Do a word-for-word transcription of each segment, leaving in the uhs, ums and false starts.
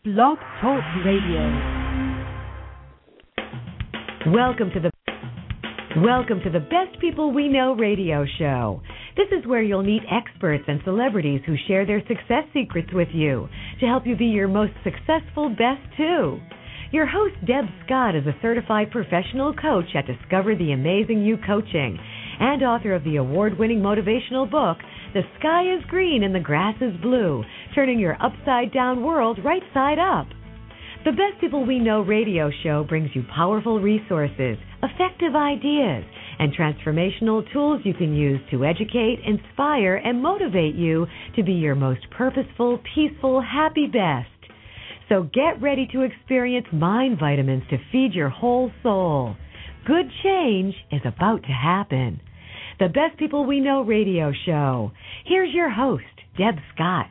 Blog Talk Radio. Welcome to the Welcome to the Best People We Know radio show. This is where you'll meet experts and celebrities who share their success secrets with you to help you be your most successful best too. Your host, Deb Scott, is a certified professional coach at Discover the Amazing You Coaching and author of the award-winning motivational book, The Sky is Green and the Grass is Blue, turning your upside-down world right side up. The Best People We Know radio show brings you powerful resources, effective ideas, and transformational tools you can use to educate, inspire, and motivate you to be your most purposeful, peaceful, happy best. So get ready to experience mind vitamins to feed your whole soul. Good change is about to happen. The Best People We Know radio show. Here's your host, Deb Scott.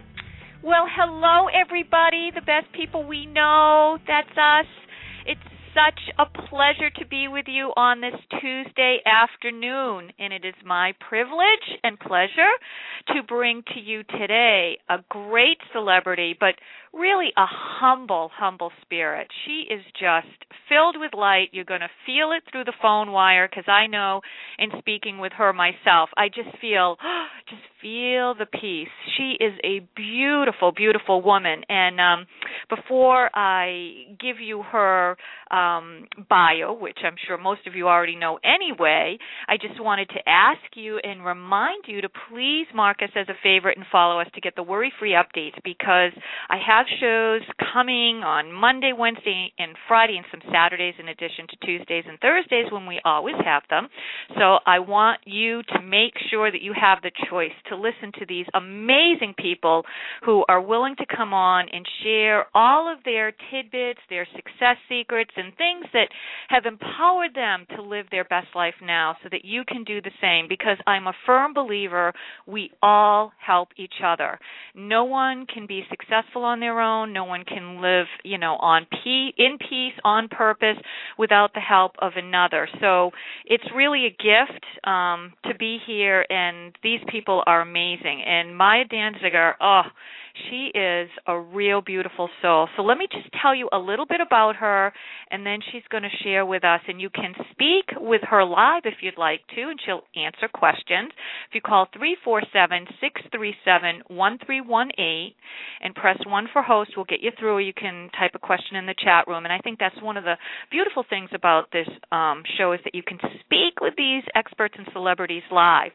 Well, hello, everybody. The best people we know. That's us. It's such a pleasure to be with you on this Tuesday afternoon, and it is my privilege and pleasure to bring to you today a great celebrity, but really a humble, humble spirit. She is just filled with light. You're going to feel it through the phone wire, because I know in speaking with her myself, I just feel, just feel the peace. She is a beautiful, beautiful woman. And um, before I give you her um, bio, which I'm sure most of you already know anyway, I just wanted to ask you and remind you to please mark us as a favorite and follow us to get the worry-free updates, because I have shows coming on Monday, Wednesday, and Friday, and some Saturdays in addition to Tuesdays and Thursdays when we always have them. So I want you to make sure that you have the choice to listen to these amazing people who are willing to come on and share all of their tidbits, their success secrets, and things that have empowered them to live their best life now so that you can do the same, because I'm a firm believer we all help each other. No one can be successful on their own. No one can live, you know, on pe- in peace, on purpose, without the help of another. So it's really a gift um, to be here, and these people are amazing. And Maya Danziger, oh, she is a real beautiful soul. So let me just tell you a little bit about her, and then she's going to share with us. And you can speak with her live if you'd like to, and she'll answer questions. If you call three four seven, six three seven, one three one eight and press one for host, we'll get you through, or you can type a question in the chat room. And I think that's one of the beautiful things about this um, show is that you can speak with these experts and celebrities live.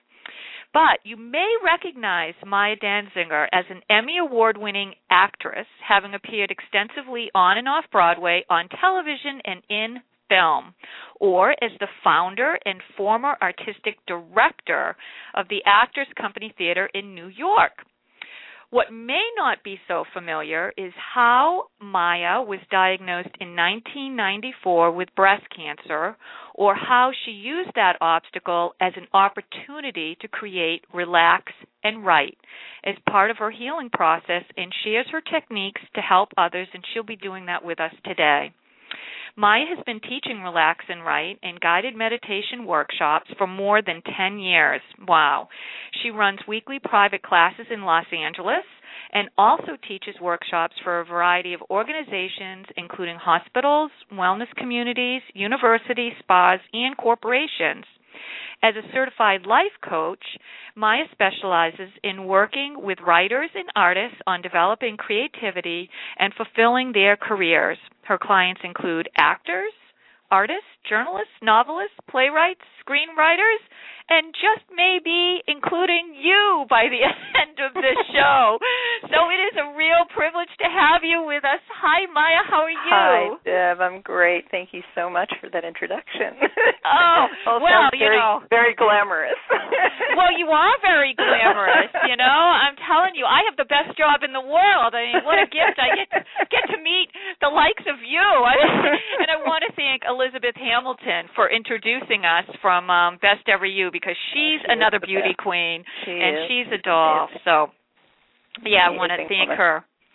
But you may recognize Maya Danziger as an Emmy Award-winning actress, having appeared extensively on and off Broadway, on television, and in film, or as the founder and former artistic director of the Actors Company Theater in New York. What may not be so familiar is how Maya was diagnosed in nineteen ninety-four with breast cancer, or how she used that obstacle as an opportunity to create, relax, and write as part of her healing process, and shares her techniques to help others, and she'll be doing that with us today. Maya has been teaching Relax and Write and guided meditation workshops for more than ten years. Wow. She runs weekly private classes in Los Angeles and also teaches workshops for a variety of organizations, including hospitals, wellness communities, universities, spas, and corporations. As a certified life coach, Maya specializes in working with writers and artists on developing creativity and fulfilling their careers. Her clients include actors, artists, journalists, novelists, playwrights, screenwriters, and just maybe including you by the end of this show. So it is a real privilege to have you with us. Hi, Maya. How are you? Hi, Deb. I'm great. Thank you so much for that introduction. Oh, well, you very, know. Very glamorous. Well, you are very glamorous, you know. I'm telling you, I have the best job in the world. I mean, what a gift. I get to, get to meet the likes of you. And I want to thank Elizabeth Hamilton for introducing us from um, Best Ever You, because she's she another beauty queen, she and is. she's a doll. So, yeah, I want to thank woman. her.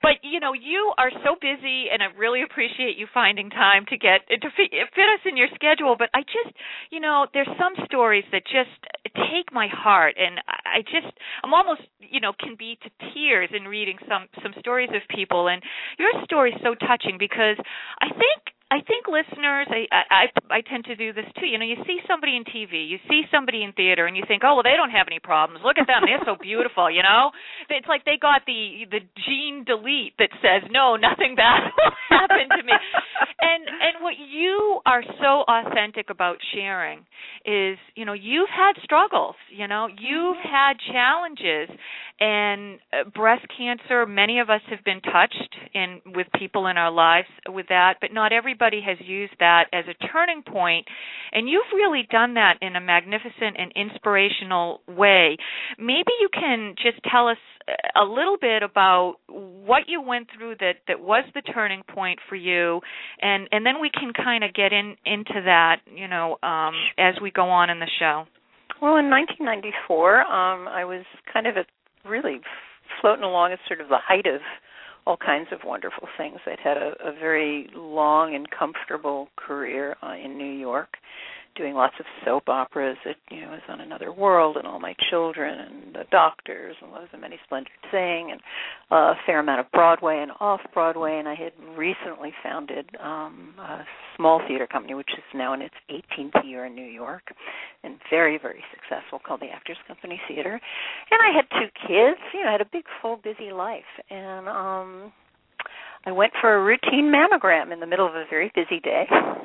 but you know, you are so busy, and I really appreciate you finding time to get to fit, fit us in your schedule. But I just, you know, there's some stories that just take my heart, and I just, I'm almost, you know, can be to tears in reading some some stories of people. And your story is so touching because I think. I think listeners, I, I I tend to do this too. You know, you see somebody in T V, you see somebody in theater, and you think, oh, well, they don't have any problems. Look at them; they're so beautiful. You know, it's like they got the the gene delete that says, no, nothing bad will happen to me. And and what you are so authentic about sharing is, you know, you've had struggles. You know, you've had challenges, and uh, breast cancer. Many of us have been touched in with people in our lives with that, but not everybody. Everybody has used that as a turning point, and you've really done that in a magnificent and inspirational way. Maybe you can just tell us a little bit about what you went through that, that was the turning point for you, and, and then we can kind of get in into that, you know, um, as we go on in the show. Well, in nineteen ninety-four, um, I was kind of a, really floating along at sort of the height of all kinds of wonderful things. I'd had a, a very long and comfortable career uh, in New York, doing lots of soap operas. It, you know, was on Another World and All My Children and The Doctors and Loves of Many Splendid Thing, and uh, a fair amount of Broadway and off-Broadway. And I had recently founded um, a small theater company, which is now in its eighteenth year in New York, and very, very successful, called the Actors Company Theater. And I had two kids. You know, I had a big, full, busy life. And um, I went for a routine mammogram in the middle of a very busy day.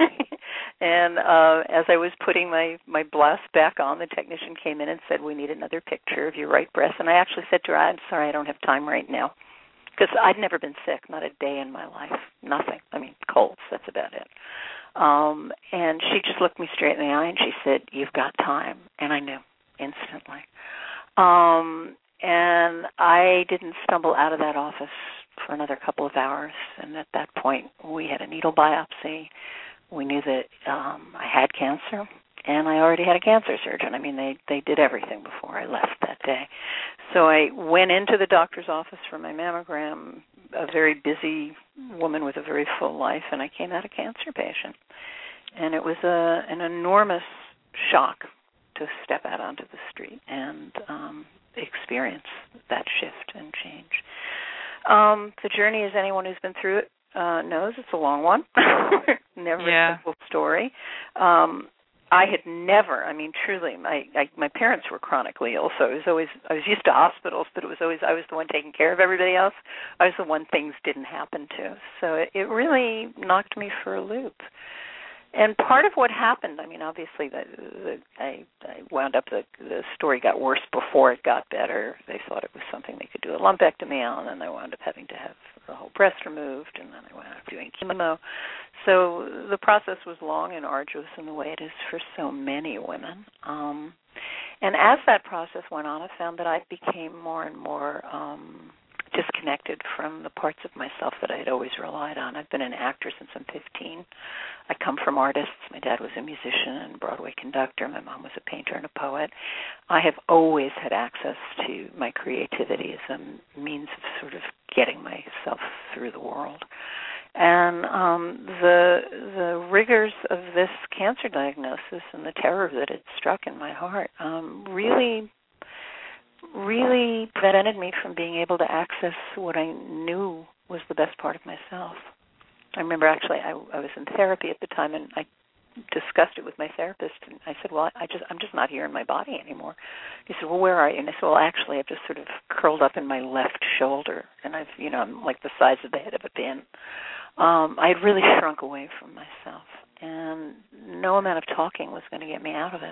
And uh, as I was putting my, my blouse back on, the technician came in and said, we need another picture of your right breast. And I actually said to her, I'm sorry, I don't have time right now. Because I'd never been sick, not a day in my life, nothing. I mean, colds, that's about it. Um, and she just looked me straight in the eye and she said, you've got time. And I knew instantly. Um, and I didn't stumble out of that office for another couple of hours. And at that point, we had a needle biopsy. We knew that um, I had cancer, and I already had a cancer surgeon. I mean, they, they did everything before I left that day. So I went into the doctor's office for my mammogram, a very busy woman with a very full life, and I came out a cancer patient. And it was a, an enormous shock to step out onto the street and um, experience that shift and change. Um, the journey, as anyone who's been through it uh, knows, it's a long one. Never yeah. a simple story. Um, I had never, I mean, truly, my I, my parents were chronically ill, so it was always, I was used to hospitals, but it was always, I was the one taking care of everybody else. I was the one things didn't happen to. So it, it really knocked me for a loop. And part of what happened, I mean, obviously, the, the, I, I wound up, the, the story got worse before it got better. They thought it was something they could do a lumpectomy on, and I wound up having to have the whole breast removed, and then I wound up doing chemo. So the process was long and arduous in the way it is for so many women. Um, and as that process went on, I found that I became more and more um, disconnected from the parts of myself that I had always relied on. I've been an actor since I'm fifteen. I come from artists. My dad was a musician and Broadway conductor. My mom was a painter and a poet. I have always had access to my creativity as a means of sort of getting myself through the world. And um, the the rigors of this cancer diagnosis and the terror that it struck in my heart um, really really prevented me from being able to access what I knew was the best part of myself. I remember actually I, I was in therapy at the time, and I discussed it with my therapist, and I said, well, I just, I'm just not here in my body anymore. He said, well, where are you? And I said, well, actually, I've just sort of curled up in my left shoulder, and I've, you know, I'm like the size of the head of a pin. Um, I had really shrunk away from myself, and no amount of talking was going to get me out of it.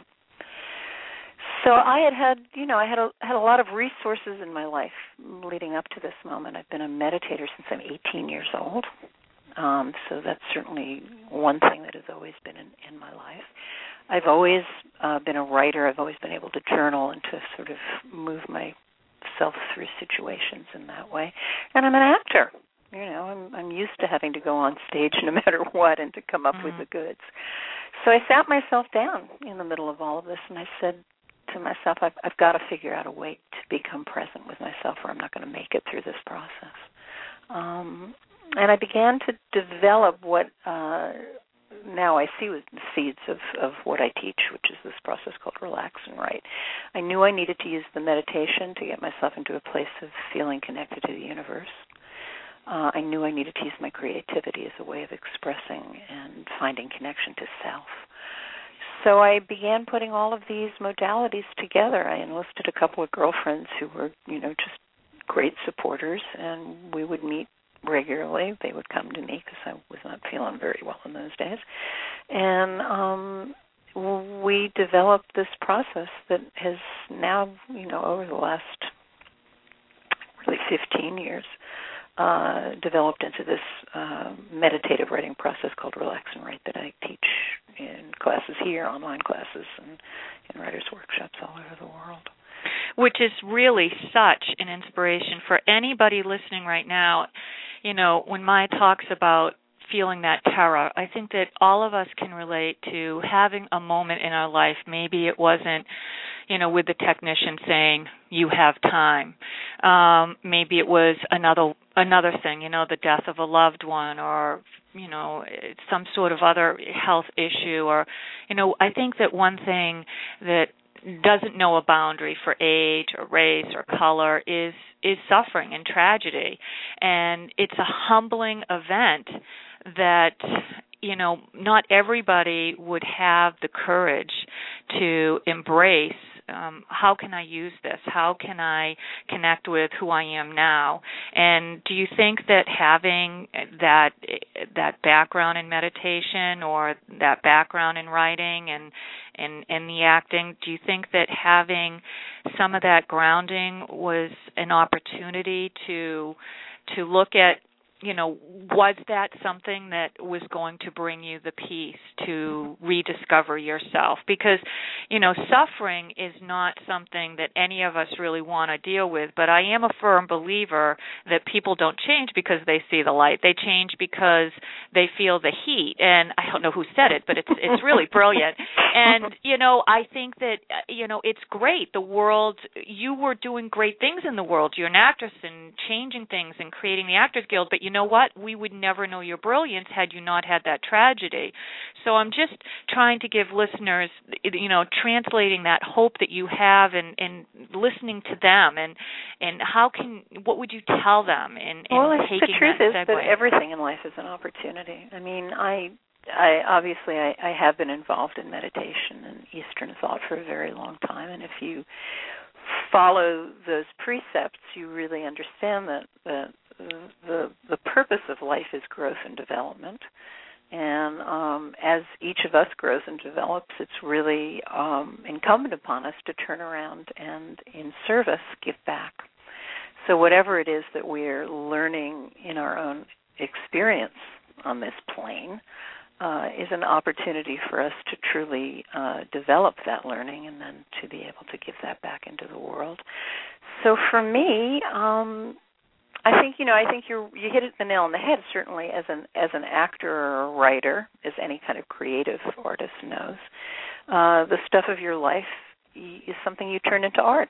So I had had, you know, I had a, had a lot of resources in my life leading up to this moment. I've been a meditator since I'm eighteen years old. Um, so that's certainly one thing that has always been in, in my life. I've always uh, been a writer. I've always been able to journal and to sort of move myself through situations in that way. And I'm an actor. You know, I'm, I'm used to having to go on stage no matter what and to come up mm-hmm. with the goods. So I sat myself down in the middle of all of this, and I said to myself, I've, I've got to figure out a way to become present with myself, or I'm not going to make it through this process. Um, and I began to develop what uh, now I see was the seeds of, of what I teach, which is this process called Relax and Write. I knew I needed to use the meditation to get myself into a place of feeling connected to the universe. Uh, I knew I needed to use my creativity as a way of expressing and finding connection to self. So I began putting all of these modalities together. I enlisted a couple of girlfriends who were, you know, just great supporters, and we would meet regularly. They would come to me because I was not feeling very well in those days. And um, we developed this process that has now, you know, over the last really fifteen years, uh, developed into this uh, meditative writing process called Relax and Write that I teach in classes here, online classes, and in writers' workshops all over the world. Which is really such an inspiration for anybody listening right now. You know, when Maya talks about feeling that terror, I think that all of us can relate to having a moment in our life. Maybe it wasn't, you know, with the technician saying, you have time. Um, maybe it was another another thing, you know, the death of a loved one, or, you know, some sort of other health issue. Or, you know, I think that one thing that doesn't know a boundary for age or race or color is is suffering and tragedy. And it's a humbling event that, you know, not everybody would have the courage to embrace. Um, how can I use this? How can I connect with who I am now? And do you think that having that that background in meditation or that background in writing and and, and the acting, do you think that having some of that grounding was an opportunity to to look at, you know, was that something that was going to bring you the peace to rediscover yourself? Because, you know, suffering is not something that any of us really want to deal with, but I am a firm believer that people don't change because they see the light. They change because they feel the heat. And I don't know who said it, but it's it's really brilliant. And, you know, I think that, you know, it's great. The world, you were doing great things in the world. You're an actress and changing things and creating the Actors Guild, but you know what? We would never know your brilliance had you not had that tragedy. So I'm just trying to give listeners, you know, translating that hope that you have and, and listening to them, and and how can, what would you tell them in, in well, taking the truth that is segue? that everything in life is an opportunity. I mean, I, I obviously I, I have been involved in meditation and Eastern thought for a very long time, and if you follow those precepts, you really understand that that the the purpose of life is growth and development. And um, as each of us grows and develops, it's really um, incumbent upon us to turn around and, in service, give back. So whatever it is that we're learning in our own experience on this plane uh, is an opportunity for us to truly uh, develop that learning and then to be able to give that back into the world. So for me, um, I think, you know, I think you you hit it the nail on the head, certainly as an as an actor or a writer, as any kind of creative artist knows. Uh, the stuff of your life is something you turn into art.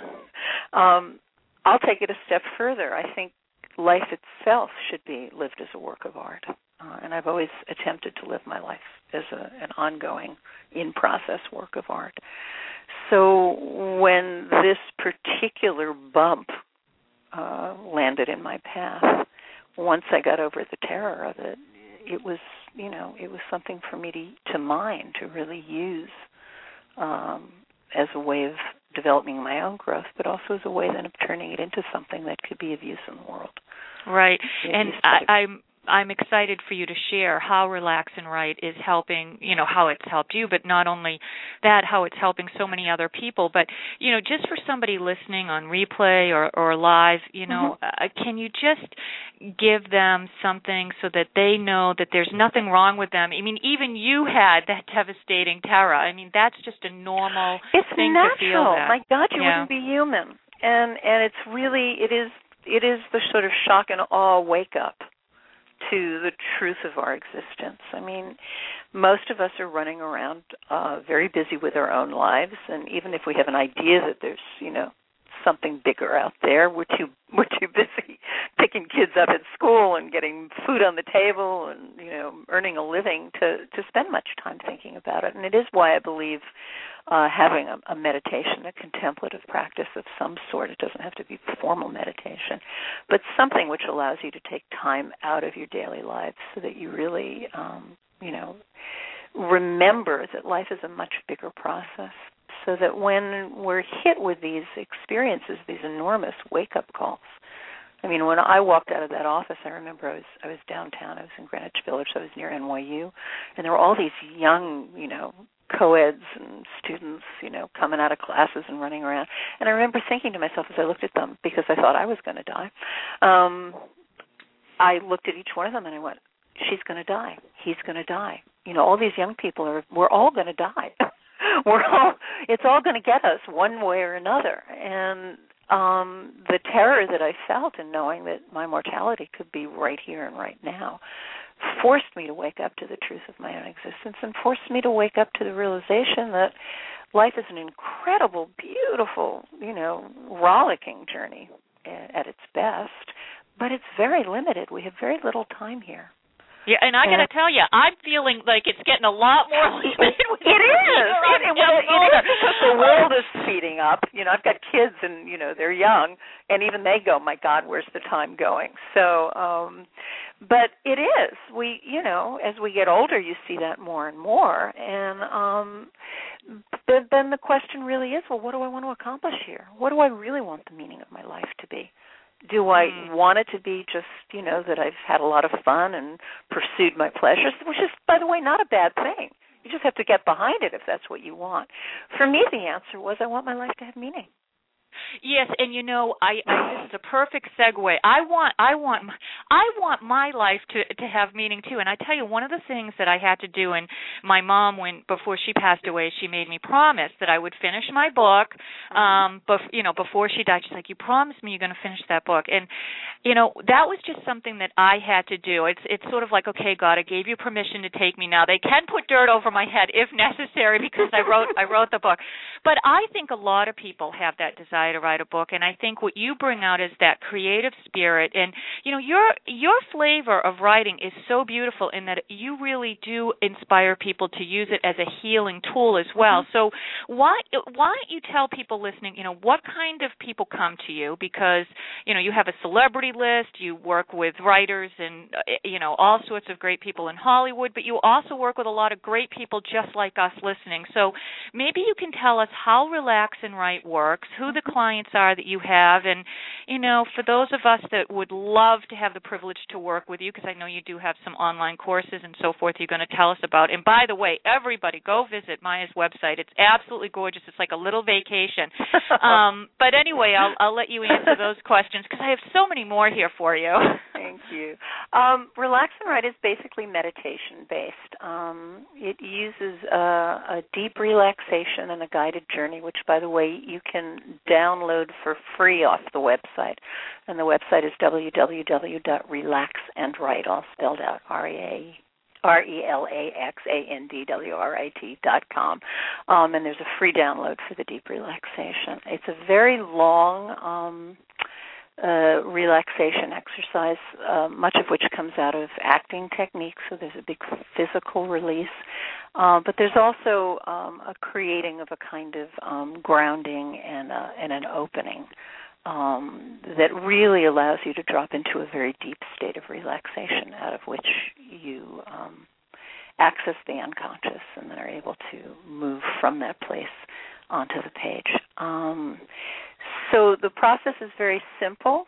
um, I'll take it a step further. I think life itself should be lived as a work of art. Uh, and I've always attempted to live my life as a, an ongoing, in-process work of art. So when this particular bump Uh, landed in my path, once I got over the terror of it, it was, you know, it was something for me to, to mine, to really use um, as a way of developing my own growth, but also as a way then of turning it into something that could be of use in the world. Right, and I, I'm I'm excited for you to share how Relax and Write is helping, you know, how it's helped you, but not only that, how it's helping so many other people. But, you know, just for somebody listening on replay or, or live, you know, mm-hmm. uh, can you just give them something so that they know that there's nothing wrong with them? I mean, even you had that devastating terror. I mean, that's just a normal it's thing natural. to feel that. My God, you yeah. wouldn't be human. And and it's really, it is, it is the sort of shock and awe wake up to the truth of our existence. I mean, most of us are running around uh, very busy with our own lives, and even if we have an idea that there's, you know, something bigger out there. We're too we're too busy picking kids up at school and getting food on the table and, you know, earning a living to, to spend much time thinking about it. And it is why I believe uh, having a, a meditation, a contemplative practice of some sort, it doesn't have to be formal meditation, but something which allows you to take time out of your daily lives so that you really, um, you know, remember that life is a much bigger process, so that when we're hit with these experiences, these enormous wake-up calls. I mean, when I walked out of that office, I remember I was I was downtown. I was in Greenwich Village, so I was near N Y U, and there were all these young, you know, co-eds and students, you know, coming out of classes and running around. And I remember thinking to myself as I looked at them, because I thought I was going to die, um, I looked at each one of them and I went, she's going to die. He's going to die. You know, all these young people are, we're all going to die. we're all, it's all going to get us one way or another. And um, the terror that I felt in knowing that my mortality could be right here and right now forced me to wake up to the truth of my own existence and forced me to wake up to the realization that life is an incredible, beautiful, you know, rollicking journey at its best, but it's very limited. We have very little time here. Yeah, and I got to tell you, I'm feeling like it's getting a lot more limited. It is. It, it, well, it is because the world is speeding up. You know, I've got kids, and you know they're young, and even they go, "My God, where's the time going?" So, um, but it is. We, you know, as we get older, you see that more and more, and um, but then the question really is, well, what do I want to accomplish here? What do I really want the meaning of my life to be? Do I mm. want it to be just, you know, that I've had a lot of fun and pursued my pleasures, which is, by the way, not a bad thing. You just have to get behind it if that's what you want. For me, the answer was I want my life to have meaning. Yes, and you know, I, I this is a perfect segue. I want, I want, I want my life to to have meaning too. And I tell you, one of the things that I had to do, and my mom, when before she passed away, she made me promise that I would finish my book. Um, but you know, before she died, she's like, "You promised me you're going to finish that book." And you know, that was just something that I had to do. It's it's sort of like, okay, God, I gave you permission to take me now. They can put dirt over my head if necessary because I wrote I wrote the book. But I think a lot of people have that desire to write a book, and I think what you bring out is that creative spirit. And you know, your your flavor of writing is so beautiful in that you really do inspire people to use it as a healing tool as well. Mm-hmm. So why why don't you tell people listening, you know, what kind of people come to you? Because you know, you have a celebrity list, you work with writers and you know, all sorts of great people in Hollywood, but you also work with a lot of great people just like us listening. So maybe you can tell us how Relax and Write works, who the clients are that you have, and you know, for those of us that would love to have the privilege to work with you, because I know you do have some online courses and so forth you're going to tell us about. And by the way, everybody go visit Maya's website. It's absolutely gorgeous. It's like a little vacation. um, but anyway, I'll, I'll let you answer those questions because I have so many more here for you. Thank you. Um, Relax and Write is basically meditation-based. Um, it uses a, a deep relaxation and a guided journey, which, by the way, you can download for free off the website. And the website is w w w dot relax and write, all spelled out, R E A R E L A X A N D W R I T dot com. Um, and there's a free download for the deep relaxation. It's a very long um, uh, relaxation exercise, uh, much of which comes out of acting techniques, so there's a big physical release. Uh, but there's also um, a creating of a kind of um, grounding and, uh, and an opening um, that really allows you to drop into a very deep state of relaxation, out of which you um, access the unconscious and then are able to move from that place onto the page. Um, so the process is very simple.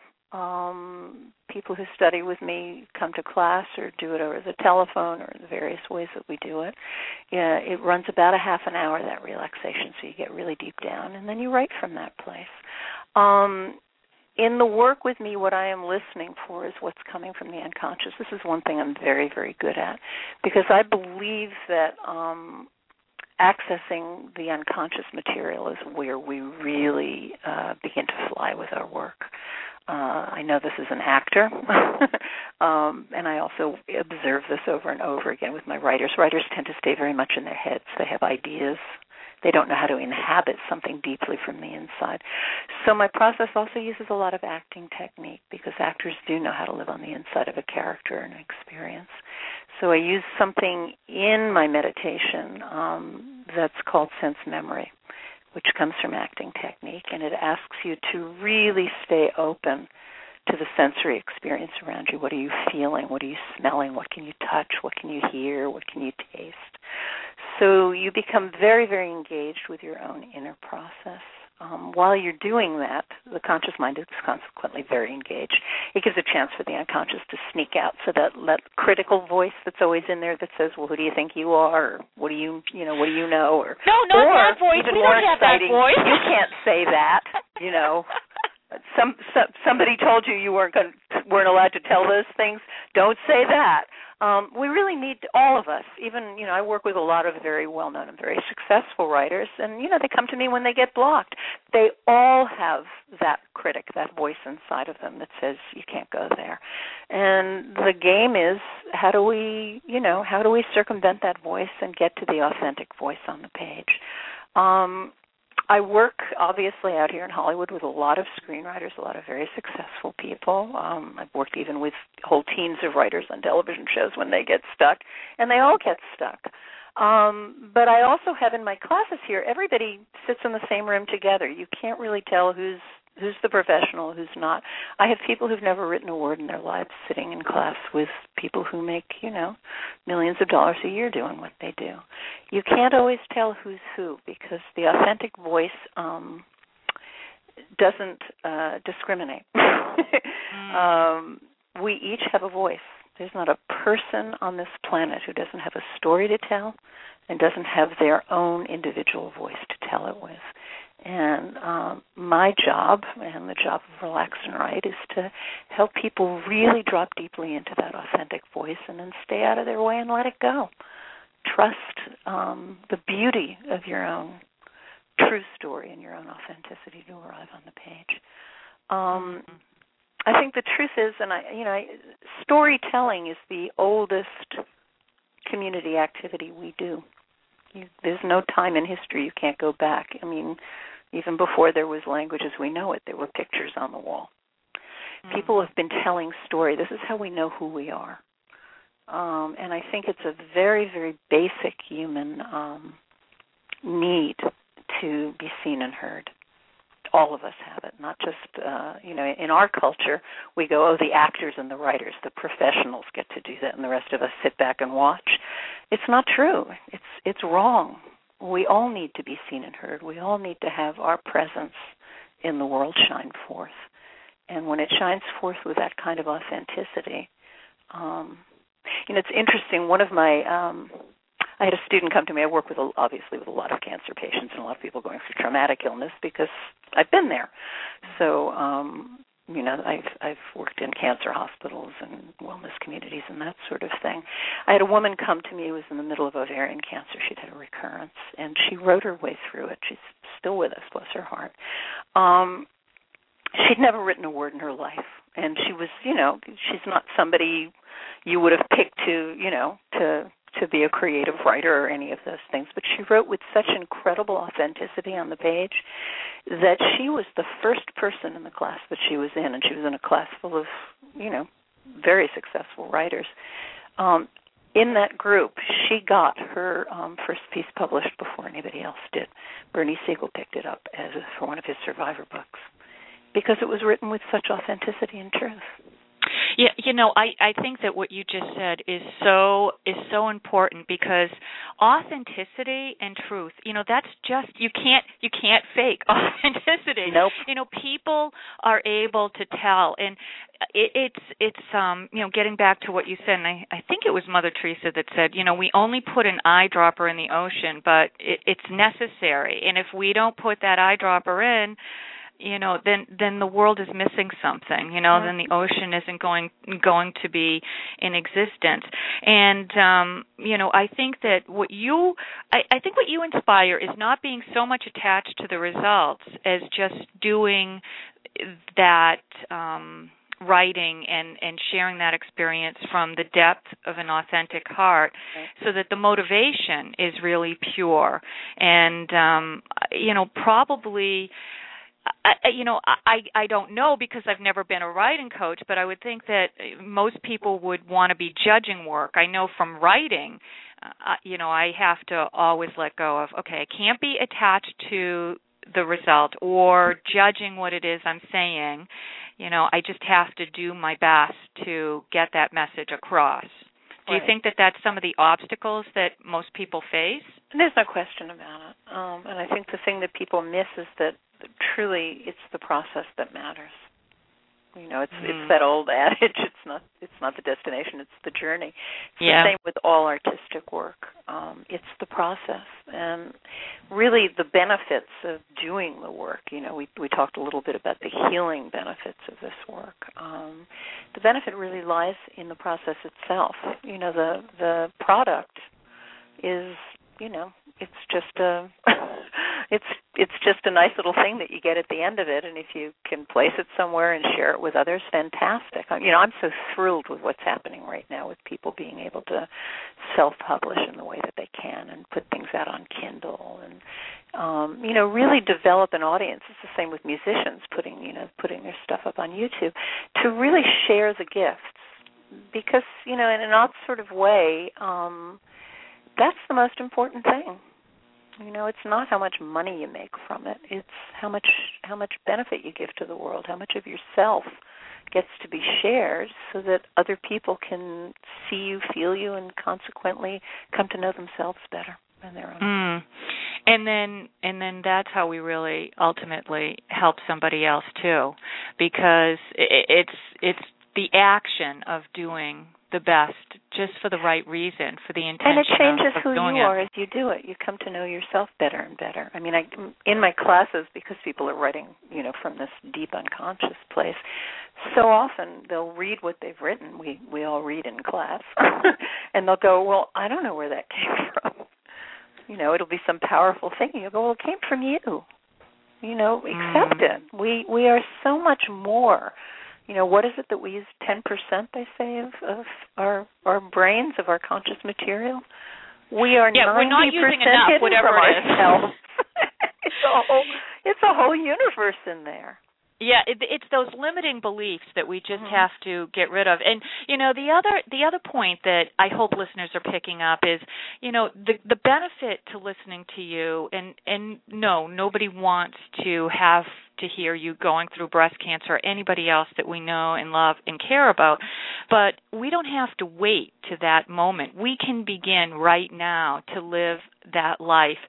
Um, people who study with me come to class or do it over the telephone or the various ways that we do it. Yeah, it runs about a half an hour, that relaxation, so you get really deep down, and then you write from that place. Um, in the work with me, what I am listening for is what's coming from the unconscious. This is one thing I'm very, very good at, because I believe that um, accessing the unconscious material is where we really uh, begin to fly with our work. Uh, I know this as an actor, um, and I also observe this over and over again with my writers. Writers tend to stay very much in their heads. They have ideas. they don't know how to inhabit something deeply from the inside. So my process also uses a lot of acting technique because actors do know how to live on the inside of a character and experience. So I use something in my meditation um, that's called sense memory, which comes from acting technique, and it asks you to really stay open to the sensory experience around you. What are you feeling? What are you smelling? What can you touch? What can you hear? What can you taste? So you become very, very engaged with your own inner process. Um, while you're doing that, the conscious mind is consequently very engaged. It gives a chance for the unconscious to sneak out, so that, that critical voice that's always in there that says, "Well, who do you think you are?" Or "What do you, you know, what do you know?" Or no, not or, that voice. Even we more don't have exciting, that voice. You can't say that. You know, some, some somebody told you you weren't going, weren't allowed to tell those things. Don't say that. Um, we really need all of us. Even, you know, I work with a lot of very well-known and very successful writers, and, you know, they come to me when they get blocked. They all have that critic, that voice inside of them that says, you can't go there. And the game is, how do we, you know, how do we circumvent that voice and get to the authentic voice on the page? Um, I work, obviously, out here in Hollywood with a lot of screenwriters, a lot of very successful people. Um, I've worked even with whole teams of writers on television shows when they get stuck, and they all get stuck. Um, but I also have in my classes here, everybody sits in the same room together. You can't really tell who's who's the professional, who's not. I have people who've never written a word in their lives sitting in class with people who make, you know, millions of dollars a year doing what they do. You can't always tell who's who because the authentic voice um, doesn't uh, discriminate. mm. um, we each have a voice. There's not a person on this planet who doesn't have a story to tell and doesn't have their own individual voice to tell it with. And um, my job and the job of Relax and Write is to help people really drop deeply into that authentic voice and then stay out of their way and let it go. Trust um, the beauty of your own true story and your own authenticity to arrive on the page. Um, I think the truth is, and I, you know, I, storytelling is the oldest community activity we do. You, there's no time in history you can't go back. I mean, even before there was language as we know it, there were pictures on the wall. Mm. People have been telling story. This is how we know who we are. Um, and I think it's a very, very basic human um, need to be seen and heard. All of us have it, not just, uh, you know, in our culture, we go, oh, the actors and the writers, the professionals get to do that, and the rest of us sit back and watch. It's not true. It's it's wrong. We all need to be seen and heard. We all need to have our presence in the world shine forth. And when it shines forth with that kind of authenticity, um, you know, it's interesting. One of my... Um, I had a student come to me. I work with, a, obviously, with a lot of cancer patients and a lot of people going through traumatic illness because I've been there. So, um, you know, I've, I've worked in cancer hospitals and wellness communities and that sort of thing. I had a woman come to me who was in the middle of ovarian cancer. She'd had a recurrence, and she wrote her way through it. She's still with us, bless her heart. Um, she'd never written a word in her life, and she was, you know, she's not somebody you would have picked to, you know, to... to be a creative writer or any of those things, but she wrote with such incredible authenticity on the page that she was the first person in the class that she was in, and she was in a class full of, you know, very successful writers. Um, in that group, she got her um, first piece published before anybody else did. Bernie Siegel picked it up as a, for one of his survivor books because it was written with such authenticity and truth. Yeah, you know, I, I think that what you just said is so is so important because authenticity and truth, you know, that's just you can't you can't fake authenticity. Nope. You know, people are able to tell, and it, it's it's um you know getting back to what you said, and I, I think it was Mother Teresa that said, you know, we only put an eyedropper in the ocean, but it, it's necessary, and if we don't put that eyedropper in, you know, then then the world is missing something, you know, then the ocean isn't going going to be in existence. And, um, you know, I think that what you, I, I think what you inspire is not being so much attached to the results as just doing that, um, writing and, and sharing that experience from the depth of an authentic heart, right. so that the motivation is really pure. And, um, you know, probably... I, you know, I, I don't know because I've never been a writing coach, but I would think that most people would want to be judging work. I know from writing, uh, you know, I have to always let go of, okay, I can't be attached to the result or judging what it is I'm saying. You know, I just have to do my best to get that message across. Do you Right. think that that's some of the obstacles that most people face? There's no question about it. Um, and I think the thing that people miss is that truly it's the process that matters. You know, it's mm. it's that old adage, it's not it's not the destination, it's the journey. It's yeah. the same with all artistic work. Um, it's the process. And really the benefits of doing the work, you know, we we talked a little bit about the healing benefits of this work. Um, the benefit really lies in the process itself. You know, the the product is, you know, it's just a it's it's just a nice little thing that you get at the end of it, and if you can place it somewhere and share it with others, fantastic. You know, I'm so thrilled with what's happening right now with people being able to self-publish in the way that they can and put things out on Kindle and um, you know, really develop an audience. It's the same with musicians putting you know putting their stuff up on YouTube to really share the gifts, because you know, in an odd sort of way, um, that's the most important thing. You know, it's not how much money you make from it. It's how much how much benefit you give to the world, how much of yourself gets to be shared so that other people can see you, feel you, and consequently come to know themselves better than their own. Mm. And then and then that's how we really ultimately help somebody else too, because it's it's the action of doing the best just for the right reason, for the intention and it changes of, of who doing you it. are as you do it. You come to know yourself better and better. I mean, I, in my classes, because people are writing, you know, from this deep unconscious place, so often they'll read what they've written. We we all read in class, and they'll go, "Well, I don't know where that came from." You know, it'll be some powerful thing. You'll go, "Well, it came from you." You know, accept mm. it. We we are so much more. You know, what is it that we use? ten percent, they say, of, of our our brains, of our conscious material. We are yeah, we're not using enough, hidden whatever from it is. ourselves. it's a whole it's a whole universe in there. Yeah, it, it's those limiting beliefs that we just mm-hmm. have to get rid of. And you know, the other the other point that I hope listeners are picking up is, you know, the the benefit to listening to you. And and no, nobody wants to have to hear you going through breast cancer or anybody else that we know and love and care about. But we don't have to wait to that moment. We can begin right now to live that life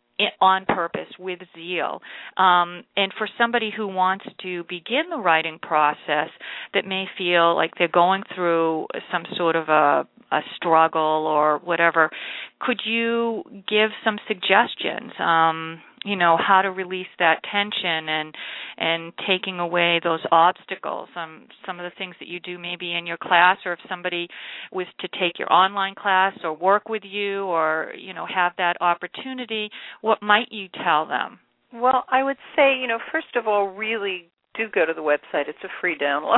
on purpose, with zeal. Um, and for somebody who wants to begin the writing process that may feel like they're going through some sort of a, a struggle or whatever, could you give some suggestions, um, you know, how to release that tension and and taking away those obstacles, um, some of the things that you do maybe in your class, or if somebody was to take your online class or work with you or, you know, have that opportunity, what might you tell them? Well, I would say, you know, first of all, really do go to the website. It's a free download.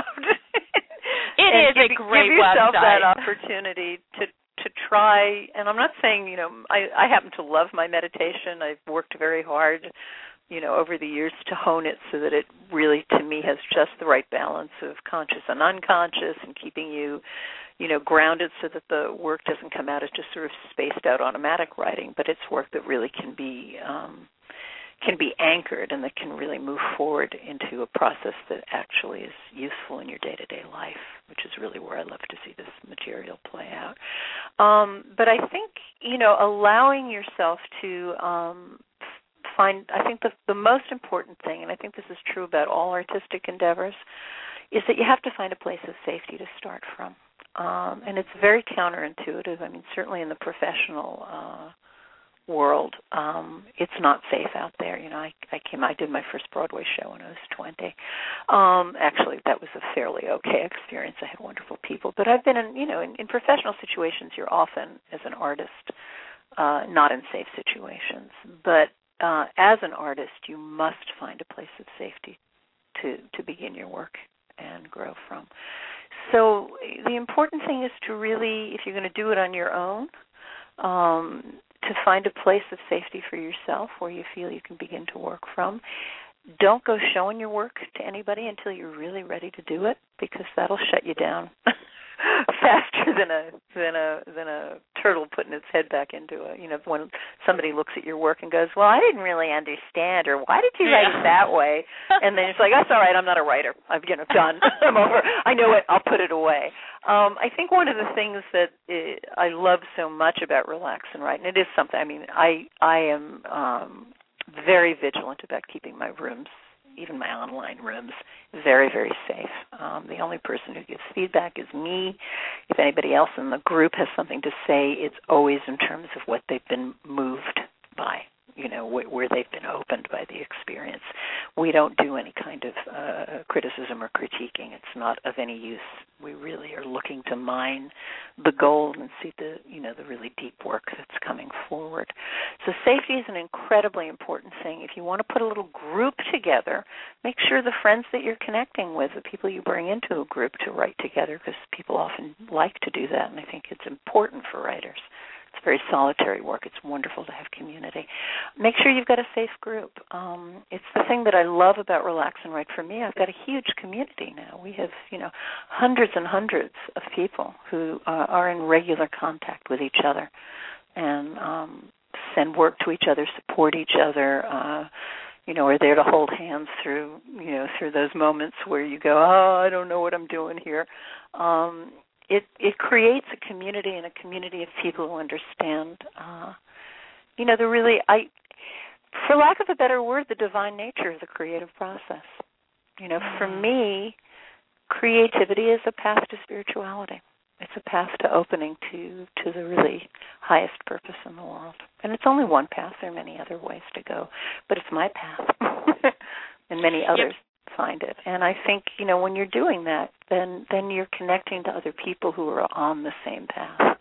It is give, a great give yourself website. that opportunity to to try, and I'm not saying, you know, I, I happen to love my meditation. I've worked very hard, you know, over the years to hone it so that it really, to me, has just the right balance of conscious and unconscious and keeping you, you know, grounded so that the work doesn't come out as just sort of spaced out automatic writing, but it's work that really can be um, can be anchored and that can really move forward into a process that actually is useful in your day-to-day life, which is really where I love to see this material play out. Um, but I think, you know, allowing yourself to um, find, I think the, the most important thing, and I think this is true about all artistic endeavors, is that you have to find a place of safety to start from. Um, and it's very counterintuitive. I mean, certainly in the professional uh world, um, it's not safe out there. You know, I, I came, I did my first Broadway show when I was twenty. Um, actually, that was a fairly okay experience. I had wonderful people, but I've been in, you know, in, in professional situations. You're often, as an artist, uh, not in safe situations. But uh, as an artist, you must find a place of safety to to begin your work. and grow from. So the important thing is to really, if you're going to do it on your own, um, to find a place of safety for yourself where you feel you can begin to work from. Don't go showing your work to anybody until you're really ready to do it, because that'll shut you down faster than a than a than a turtle putting its head back into a, you know, when somebody looks at your work and goes, well, I didn't really understand, or why did you write yeah. it that way? And then it's like, that's all right, I'm not a writer. I'm, you know, done. I'm over. I know it. I'll put it away. Um, I think one of the things that I love so much about Relax and Write, and it is something, I mean, I, I am um, very vigilant about keeping my rooms, even my online rooms, very, very safe. Um, the only person who gives feedback is me. If anybody else in the group has something to say, it's always in terms of what they've been moved by, you know, wh- where they've been opened by the experience. We don't do any kind of uh, criticism or critiquing. It's not of any use. We really are looking to mine the gold and see the, you know, the really deep work that's coming forward. So safety is an incredibly important thing. If you want to put a little group together, make sure the friends that you're connecting with, the people you bring into a group to write together, because people often like to do that, and I think it's important for writers. It's very solitary work. It's wonderful to have community. Make sure you've got a safe group. Um, it's the thing that I love about Relax and Write. For me, I've got a huge community now. We have, you know, hundreds and hundreds of people who uh, are in regular contact with each other and um, send work to each other, support each other, uh, you know, are there to hold hands through, you know, through those moments where you go, oh, I don't know what I'm doing here. Um, It it creates a community, and a community of people who understand, uh, you know, the really, I, for lack of a better word, the divine nature of the creative process. You know, for me, creativity is a path to spirituality. It's a path to opening to, to the really highest purpose in the world. And it's only one path. There are many other ways to go, but it's my path, and many others. Yep. Find it. And I think, you know, when you're doing that, then then you're connecting to other people who are on the same path.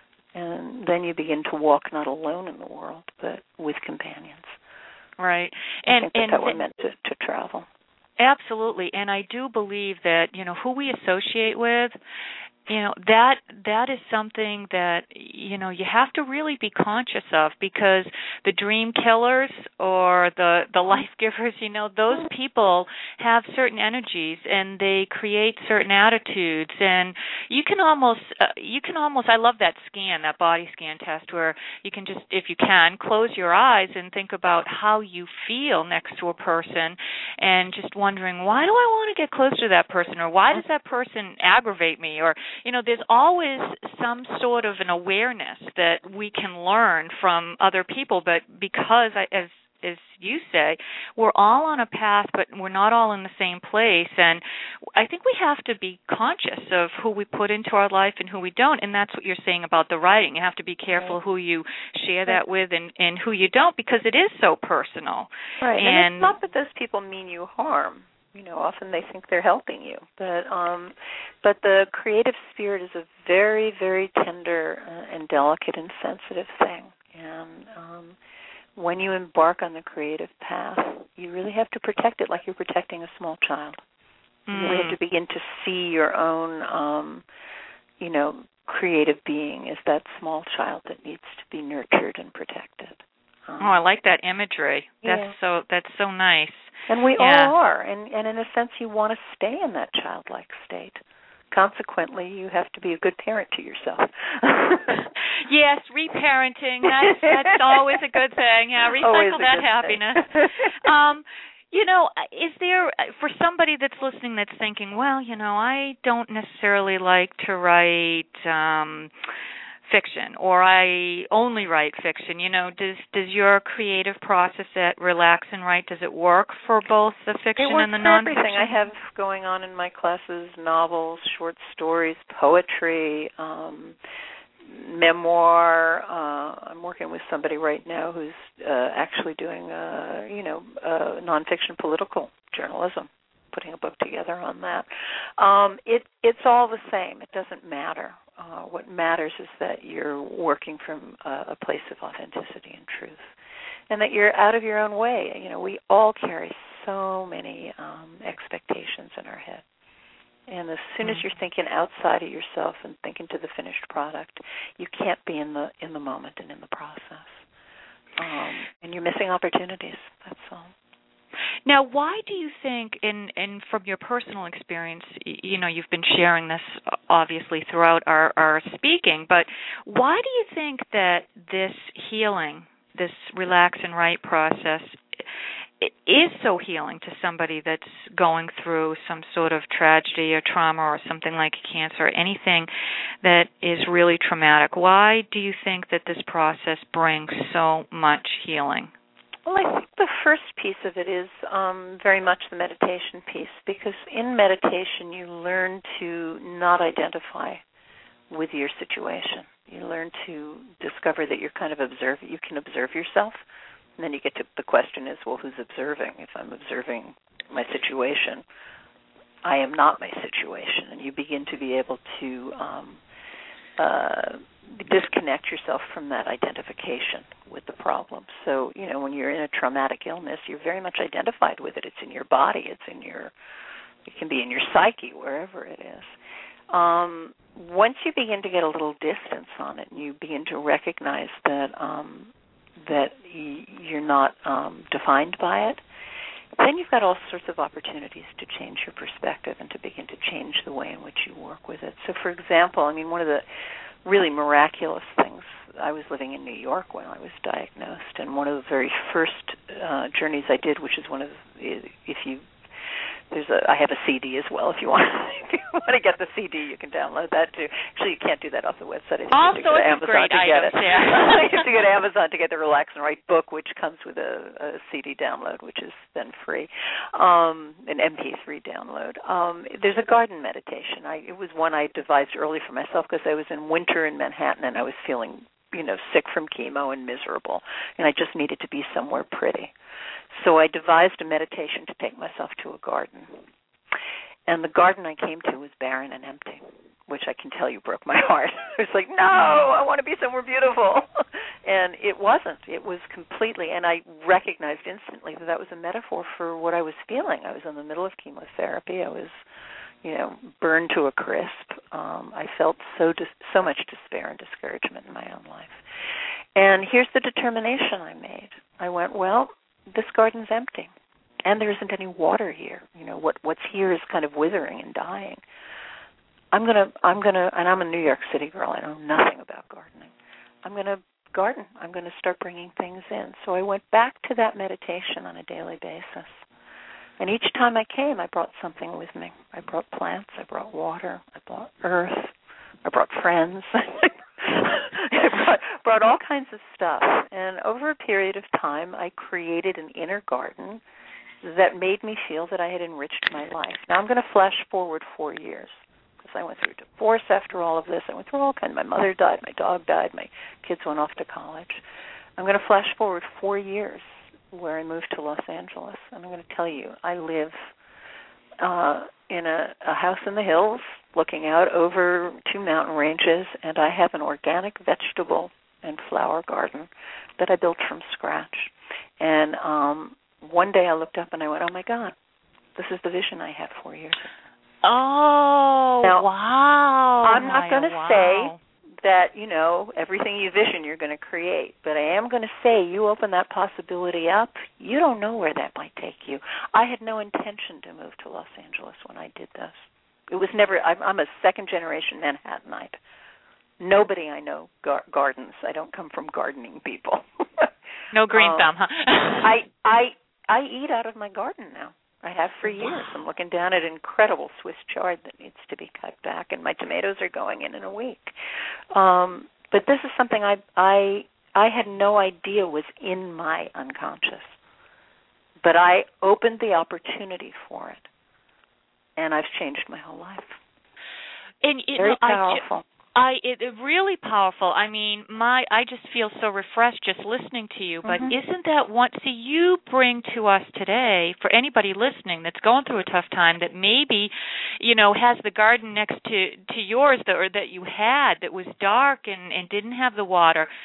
And then you begin to walk not alone in the world, but with companions. Right. I And think that's and how we're meant to, to travel. Absolutely. And I do believe that, you know, who we associate with, you know, that that is something that, you know, you have to really be conscious of, because the dream killers or the, the life givers, you know, those people have certain energies and they create certain attitudes, and you can almost, uh, you can almost, I love that scan, that body scan test where you can just, if you can, close your eyes and think about how you feel next to a person and just wondering, why do I want to get close to that person, or why does that person aggravate me, or you know, there's always some sort of an awareness that we can learn from other people, but because, I, as as you say, we're all on a path, but we're not all in the same place, and I think we have to be conscious of who we put into our life and who we don't, and that's what you're saying about the writing. You have to be careful right. who you share that with and, and who you don't, because it is so personal. Right, and, and it's not that those people mean you harm. You know, often they think they're helping you, but um, but the creative spirit is a very, very tender uh, and delicate and sensitive thing. And um, when you embark on the creative path, you really have to protect it like you're protecting a small child. Mm. You really have to begin to see your own, um, you know, creative being as that small child that needs to be nurtured and protected. Um, oh, I like that imagery. That's yeah. so. That's so nice. And we yeah. all are, and, and in a sense you want to stay in that childlike state. Consequently, you have to be a good parent to yourself. Yes, reparenting, that's, that's always a good thing. Yeah, recycle that happiness. um, you know, is there, for somebody that's listening that's thinking, well, you know, I don't necessarily like to write um fiction, or I only write fiction, you know, does does your creative process at Relax and Write, does it work for both the fiction and the nonfiction? Everything I have going on in my classes: novels, short stories, poetry, um, memoir. Uh, I'm working with somebody right now who's uh, actually doing, uh, you know, uh, nonfiction political journalism, putting a book together on that. Um, it it's all the same. It doesn't matter. Uh, what matters is that you're working from a, a place of authenticity and truth, and that you're out of your own way. You know, we all carry so many um, expectations in our head. And as soon as you're thinking outside of yourself and thinking to the finished product, you can't be in the in the moment and in the process. Um, and you're missing opportunities. That's all. Now, why do you think, in, in from your personal experience, you know, you've been sharing this obviously throughout our, our speaking, but why do you think that this healing, this relax and write process, is so healing to somebody that's going through some sort of tragedy or trauma or something like cancer, or anything that is really traumatic? Why do you think that this process brings so much healing? Well, I think the first piece of it is um, very much the meditation piece, because in meditation you learn to not identify with your situation. You learn to discover that you're kind of observe. You can observe yourself, and then you get to the question is, well, who's observing? If I'm observing my situation, I am not my situation, and you begin to be able to um, uh, disconnect yourself from that identification with the problem. So, you know, when you're in a traumatic illness, you're very much identified with it. It's in your body. It's in your, it can be in your psyche, wherever it is. Um, once you begin to get a little distance on it, and you begin to recognize that um, that y- you're not um, defined by it, then you've got all sorts of opportunities to change your perspective and to begin to change the way in which you work with it. So, for example, I mean, one of the really miraculous things, I was living in New York when I was diagnosed, and one of the very first uh, journeys I did, which is one of, if you, there's a, I have a C D as well. If you want, if you want to get the C D, you can download that too. Actually, you can't do that off the website. I think All you have to go to sorts of Amazon great to get items, it. yeah. You have to go to Amazon to get the Relax and Write book, which comes with a, a C D download, which is then free, um, an M P three download. Um, there's a garden meditation. I, it was one I devised early for myself because I was in winter in Manhattan and I was feeling, you know, sick from chemo and miserable, and I just needed to be somewhere pretty. So I devised a meditation to take myself to a garden. And the garden I came to was barren and empty, which I can tell you broke my heart. It was like, no, I want to be somewhere beautiful. And it wasn't. It was completely, and I recognized instantly that that was a metaphor for what I was feeling. I was in the middle of chemotherapy. I was, you know, burned to a crisp. Um, I felt so dis- so much despair and discouragement in my own life. And here's the determination I made. I went, well, this garden's empty. And there isn't any water here. You know, what what's here is kind of withering and dying. I'm gonna I'm gonna and I'm a New York City girl. I know nothing about gardening. I'm gonna garden. I'm gonna start bringing things in. So I went back to that meditation on a daily basis. And each time I came, I brought something with me. I brought plants. I brought water. I brought earth. I brought friends. I brought, brought all kinds of stuff. And over a period of time, I created an inner garden that made me feel that I had enriched my life. Now I'm going to flash forward four years because I went through divorce after all of this. I went through all kinds. My mother died. My dog died. My kids went off to college. I'm going to flash forward four years where I moved to Los Angeles. And I'm going to tell you, I live uh, in a, a house in the hills looking out over two mountain ranges, and I have an organic vegetable and flower garden that I built from scratch. And um one day I looked up and I went, oh, my God, this is the vision I had four years ago. Oh, now, wow. I'm not going to wow. say that, you know, everything you vision you're going to create, but I am going to say you open that possibility up, you don't know where that might take you. I had no intention to move to Los Angeles when I did this. It was never, I'm, I'm a second-generation Manhattanite. Nobody I know gar- gardens. I don't come from gardening people. No green um, thumb, huh? I, I, I eat out of my garden now. I have for years. I'm looking down at an incredible Swiss chard that needs to be cut back, and my tomatoes are going in in a week. Um, but this is something I, I, I had no idea was in my unconscious. But I opened the opportunity for it, and I've changed my whole life. And it, Very no, powerful. I, I it, it really powerful. I mean, my I just feel so refreshed just listening to you. But mm-hmm. isn't that what? See, you bring to us today for anybody listening that's going through a tough time that maybe, you know, has the garden next to to yours that or that you had that was dark and and didn't have the water.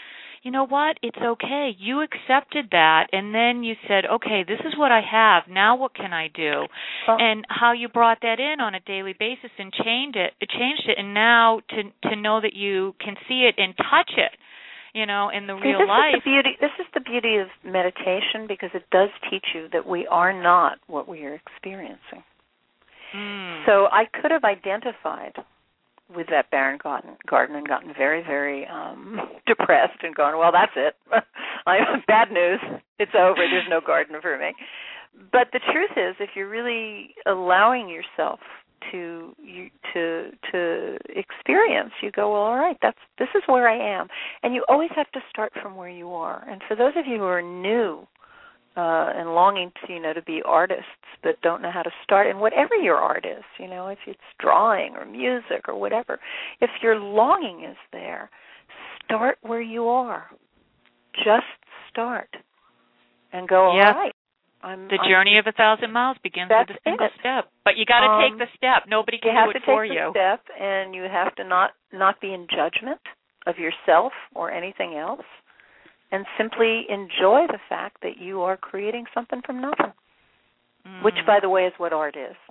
you know what, it's okay. You accepted that, and then you said, okay, this is what I have. Now what can I do? Well, and how you brought that in on a daily basis and changed it, changed it, and now to to know that you can see it and touch it, you know, in the See, real this life. Is the beauty, this is the beauty of meditation, because it does teach you that we are not what we are experiencing. Mm. So I could have identified with that barren garden, garden and gotten very, very um, depressed and gone, well, that's it. I bad news. It's over. There's no garden for me. But the truth is, if you're really allowing yourself to you to to experience, you go, well, all right, that's this is where I am. And you always have to start from where you are. And for those of you who are new uh, and longing to, you know, to be artists but don't know how to start, and whatever your art is, you know, if it's drawing or music or whatever, if your longing is there, start where you are. Just start and go, all yep. right. I'm, the I'm, journey of a thousand miles begins with a single it. step, but you got to um, take the step. Nobody can you do have it to for take you. The step, and you have to not not be in judgment of yourself or anything else, and simply enjoy the fact that you are creating something from nothing. Mm. Which, by the way, is what art is.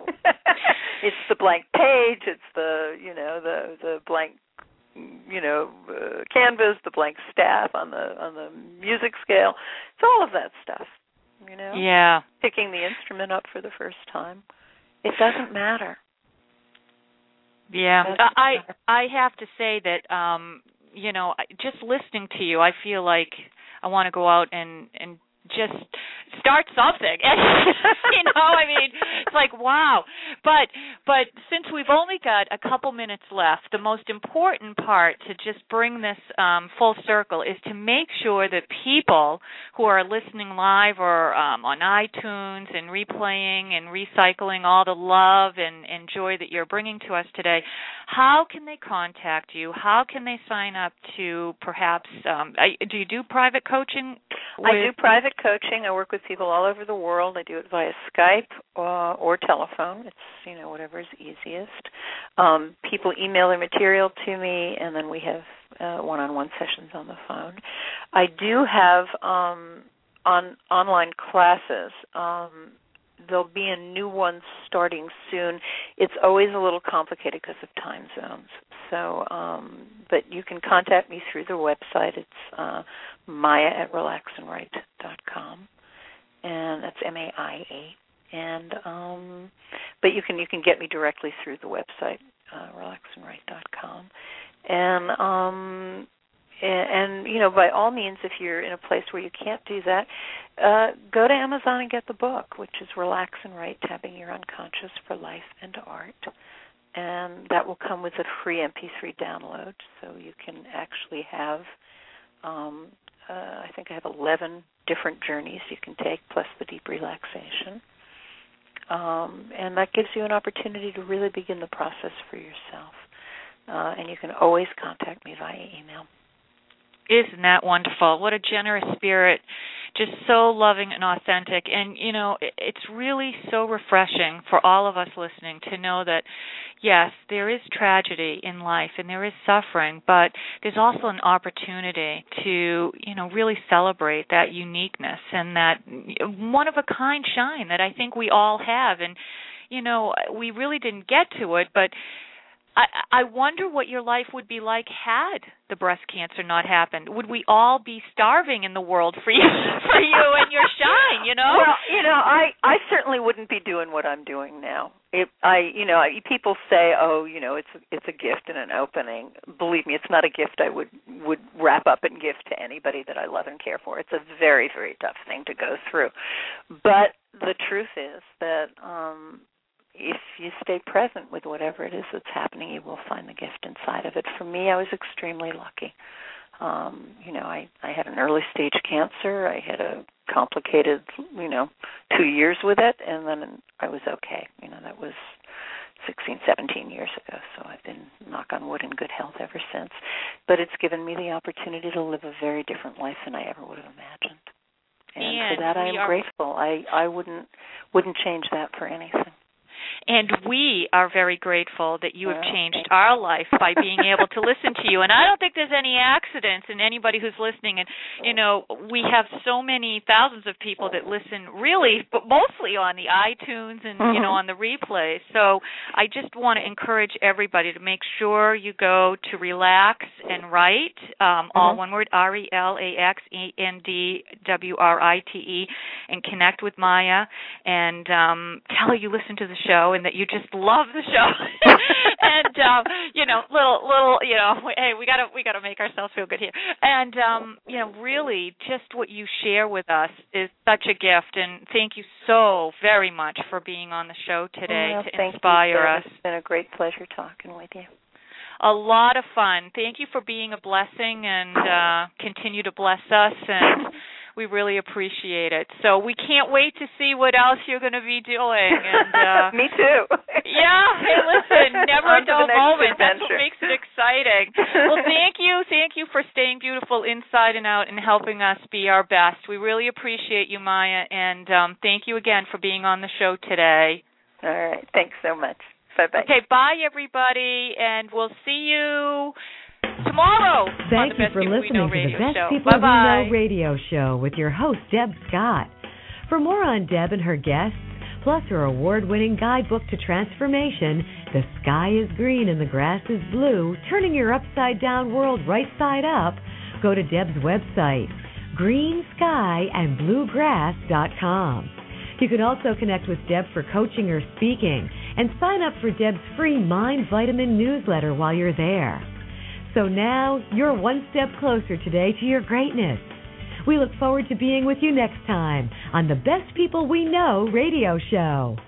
It's the blank page. It's the you know the the blank. you know, uh, canvas, the blank staff on the on the music scale. It's all of that stuff, you know. Yeah. Picking the instrument up for the first time. It doesn't matter. Yeah. Doesn't I matter. I have to say that um, you know, just listening to you, I feel like I want to go out and and just start something. You know, I mean, it's like, wow. But but since we've only got a couple minutes left, the most important part to just bring this um, full circle is to make sure that people who are listening live or um, on iTunes and replaying and recycling all the love and, and joy that you're bringing to us today, how can they contact you? How can they sign up to perhaps, um, I, do you do private coaching? With- I do private coaching. I work with people all over the world. I do it via Skype uh, or telephone. It's, you know, whatever is easiest. Um, people email their material to me, and then we have uh, one-on-one sessions on the phone. I do have um, on online classes. Um, there'll be a new one starting soon. It's always a little complicated because of time zones. So, um, but you can contact me through the website. It's uh, Maya at relax and write dot com, and that's M A I A. And um, but you can you can get me directly through the website, uh, relax and write dot com, and um, and, and you know, by all means, if you're in a place where you can't do that, uh, go to Amazon and get the book, which is Relax and Write: Tapping Your Unconscious for Life and Art. And that will come with a free M P three download, so you can actually have, um, uh, I think I have eleven different journeys you can take, plus the deep relaxation. Um, and that gives you an opportunity to really begin the process for yourself. Uh, and you can always contact me via email. Isn't that wonderful? What a generous spirit, just so loving and authentic. And, you know, it's really so refreshing for all of us listening to know that, yes, there is tragedy in life and there is suffering, but there's also an opportunity to, you know, really celebrate that uniqueness and that one-of-a-kind shine that I think we all have. And, you know, we really didn't get to it, but I, I wonder what your life would be like had the breast cancer not happened. Would we all be starving in the world for you, for you and your shine? You know. Well, you know, I, I certainly wouldn't be doing what I'm doing now. It, I, you know, people say, oh, you know, it's it's a gift and an opening. Believe me, it's not a gift I would would wrap up and give to anybody that I love and care for. It's a very, very tough thing to go through. But the truth is that. Um, If you stay present with whatever it is that's happening, you will find the gift inside of it. For me, I was extremely lucky. Um, you know, I, I had an early stage cancer. I had a complicated, you know, two years with it, and then I was okay. You know, that was sixteen, seventeen years ago, so I've been, knock on wood, in good health ever since. But it's given me the opportunity to live a very different life than I ever would have imagined. And, and for that, I am are... grateful. I, I wouldn't wouldn't change that for anything. And we are very grateful that you have well, changed our life by being able to listen to you. And I don't think there's any accidents in anybody who's listening. And, you know, we have so many thousands of people that listen really, but mostly on the iTunes and, mm-hmm. you know, on the replays. So I just want to encourage everybody to make sure you go to Relax and Write, um, mm-hmm. all one word, R E L A X E N D W R I T E, and connect with Maya and um, tell her you listen to the show and that you just love the show. and um, you know, little little, you know, hey, we gotta we gotta make ourselves feel good here. And um, you know, really, just what you share with us is such a gift. And thank you so very much for being on the show today well, to inspire us. It's been a great pleasure talking with you. A lot of fun. Thank you for being a blessing and uh, continue to bless us, and we really appreciate it. So we can't wait to see what else you're going to be doing. And uh, Me too. Yeah. Hey, listen, never a dull moment. Adventure. That's what makes it exciting. Well, thank you. Thank you for staying beautiful inside and out and helping us be our best. We really appreciate you, Maya, and um, thank you again for being on the show today. All right. Thanks so much. Bye-bye. Okay, bye, everybody, and we'll see you tomorrow. Thank on you the for listening to the Best show. People Bye-bye. We Know radio show with your host, Deb Scott. For more on Deb and her guests, plus her award-winning guidebook to transformation, The Sky is Green and the Grass is Blue, Turning Your Upside-Down World Right Side Up, go to Deb's website, green sky and blue grass dot com. You can also connect with Deb for coaching or speaking, and sign up for Deb's free Mind Vitamin newsletter while you're there. So now you're one step closer today to your greatness. We look forward to being with you next time on the Best People We Know radio show.